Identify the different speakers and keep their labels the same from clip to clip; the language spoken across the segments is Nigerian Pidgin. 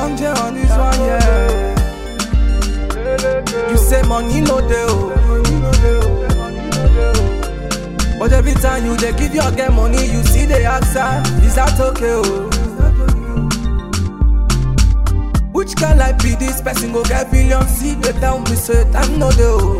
Speaker 1: Young J on this one, yeah. You say money no dey, but every time you dey give your girl money, you see the answer. Is that okay, oh? Which kind like be this person go get billions? See they tell me say time no dey, oh.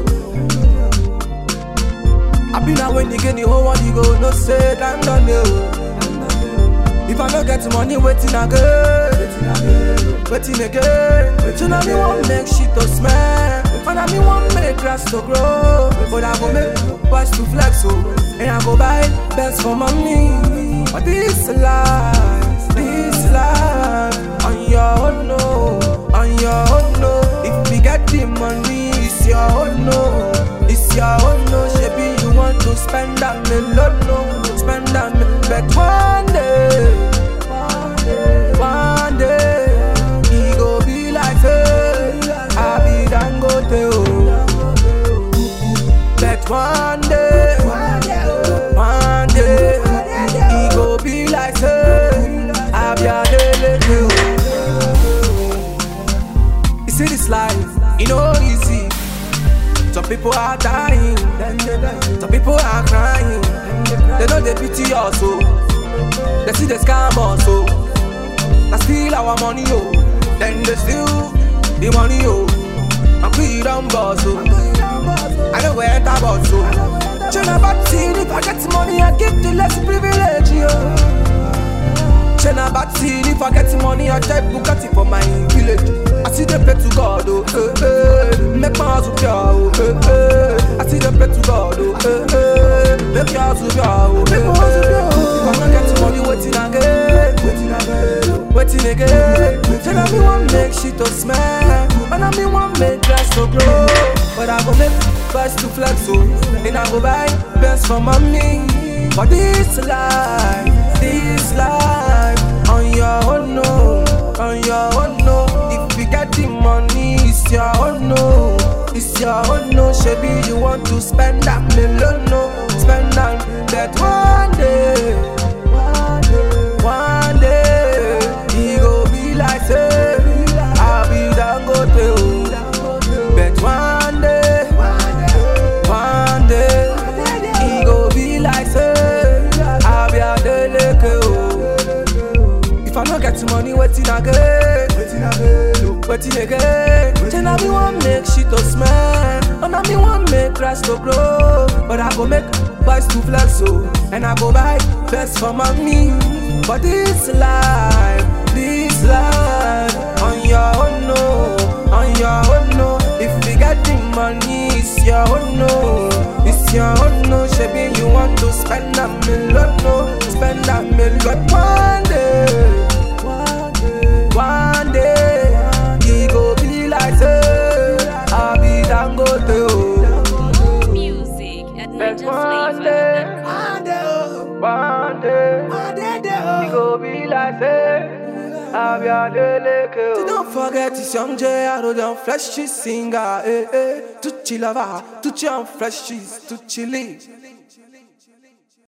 Speaker 1: I been out when you get the whole world, you go no say time no dey, oh. If I don't get money, waiting again, waiting again. You know me want make shit to smell, and I me want make grass to grow. But I go make boys to flex, so and I go buy best for mommy. But this life, on your own, no, on your own, no. If we get the money, it's your own, no, it's your own, no. Maybe you want to spend that million, no, spend that million. But one day, he go be like say, I be Dangote, oh. But one day, he go be like say, I be Adeleke, oh. You see this life, it no easy. Some people are dying, some people are crying. They know they pity us, oh. They see the scam us, oh. They steal our money, oh. Then they steal the money, oh. And we don't boss, oh. I know where enter boss, oh. Chena Batsi, if I get money, I give the less privilege, oh. Chena Batsi, if I get money, I take Bugatti for my village. I see them pray to God, oh, make my house pure, oh, I see them pray to God, oh, make your house pure, oh, If I don't get money, waiting again. Then I me want make shit to smell, and I me want make grass to grow. But I go make boys to flex, oh, and I go buy best for mommy. But this life, on your own, no, on your own, no. If we get the money, it's your own, no, it's your own, no. Maybe you want to spend that million, no, spend that. That one day, he go be like say, I'll be Dangote, oh. But one day, he go be like say, I'll be Adeleke, oh. If I don't get money, waiting again. Then I me want make shit to smell, and I me want make grass to grow. But I go make boys to flex, so and I go buy best for mommy. But this life, on your own, no, on your own, no. If we get the money, it's your own, no, it's your own, no. Maybe you want to spend that million, no, spend that million. But one day, he go be like say, I be Dangote, oh.
Speaker 2: Music at
Speaker 1: One day, he go be like say, I be Adeleke. Don't forget it's Young J, I don't flesh singer, Tucci lover, Tucci on fresh cheese, Tucci leave.